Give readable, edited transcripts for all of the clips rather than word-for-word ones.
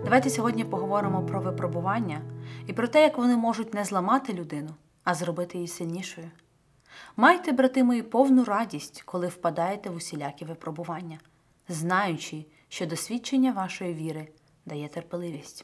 Давайте сьогодні поговоримо про випробування і про те, як вони можуть не зламати людину, а зробити її сильнішою. Майте, брати мої, повну радість, коли впадаєте в усілякі випробування, знаючи, що досвідчення вашої віри дає терпеливість.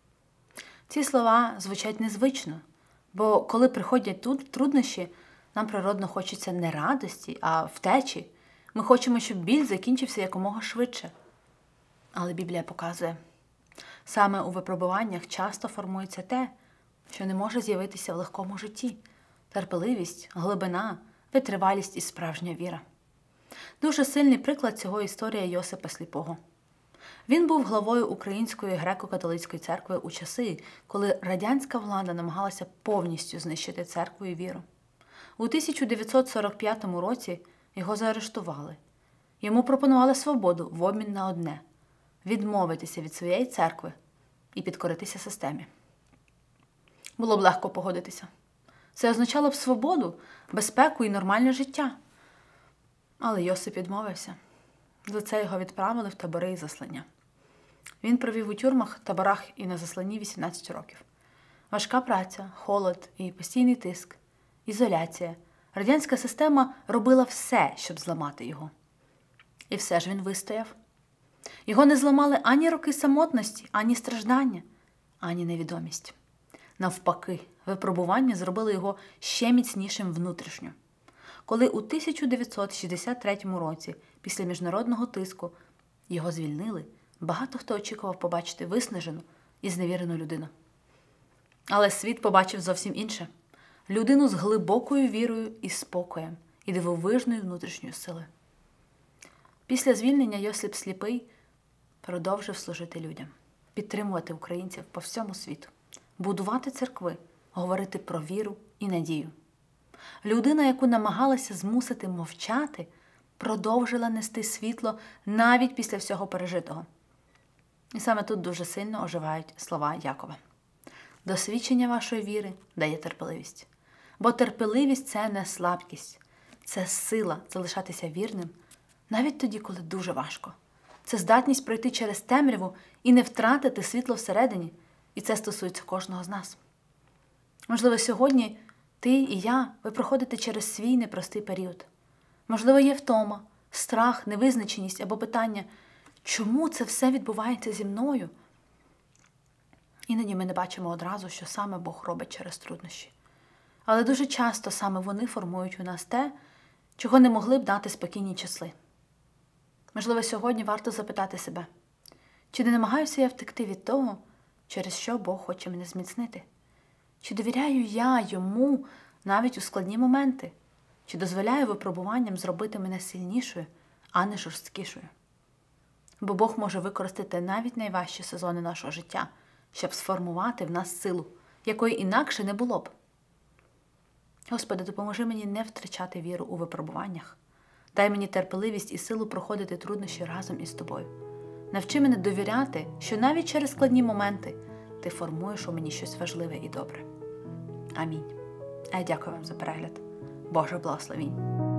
Ці слова звучать незвично, бо коли приходять труднощі, нам природно хочеться не радості, а втечі. Ми хочемо, щоб біль закінчився якомога швидше. Але Біблія показує, саме у випробуваннях часто формується те, що не може з'явитися в легкому житті – терпеливість, глибина, витривалість і справжня віра. Дуже сильний приклад цього – історія Йосипа Сліпого. Він був главою Української греко-католицької церкви у часи, коли радянська влада намагалася повністю знищити церкву і віру. У 1945 році його заарештували. Йому пропонували свободу в обмін на одне – відмовитися від своєї церкви і підкоритися системі. Було б легко погодитися. Це означало б свободу, безпеку і нормальне життя. Але Йосип відмовився. За це його відправили в табори і заслання. Він провів у тюрмах, таборах і на засланні 18 років. Важка праця, холод і постійний тиск, ізоляція. Радянська система робила все, щоб зламати його. І все ж він вистояв. Його не зламали ані роки самотності, ані страждання, ані невідомість. Навпаки, випробування зробили його ще міцнішим внутрішньо. Коли у 1963 році, після міжнародного тиску, його звільнили, багато хто очікував побачити виснажену і зневірену людину. Але світ побачив зовсім інше. Людину з глибокою вірою і спокоєм, і дивовижною внутрішньою силою. Після звільнення Йосип Сліпий продовжив служити людям, підтримувати українців по всьому світу, будувати церкви, говорити про віру і надію. Людина, яку намагалися змусити мовчати, продовжила нести світло навіть після всього пережитого. І саме тут дуже сильно оживають слова Якова. Досвідчення вашої віри дає терпеливість. Бо терпеливість – це не слабкість, це сила залишатися вірним, навіть тоді, коли дуже важко. Це здатність пройти через темряву і не втратити світло всередині. І це стосується кожного з нас. Можливо, сьогодні ти і я, ви проходите через свій непростий період. Можливо, є втома, страх, невизначеність або питання, чому це все відбувається зі мною? Іноді ми не бачимо одразу, що саме Бог робить через труднощі. Але дуже часто саме вони формують у нас те, чого не могли б дати спокійні часи. Можливо, сьогодні варто запитати себе, чи не намагаюся я втекти від того, через що Бог хоче мене зміцнити? Чи довіряю я Йому навіть у складні моменти? Чи дозволяю випробуванням зробити мене сильнішою, а не жорсткішою? Бо Бог може використати навіть найважчі сезони нашого життя, щоб сформувати в нас силу, якої інакше не було б. Господи, допоможи мені не втрачати віру у випробуваннях. Дай мені терпеливість і силу проходити труднощі разом із Тобою. Навчи мене довіряти, що навіть через складні моменти Ти формуєш у мені щось важливе і добре. Амінь. А я дякую вам за перегляд. Боже благословінь.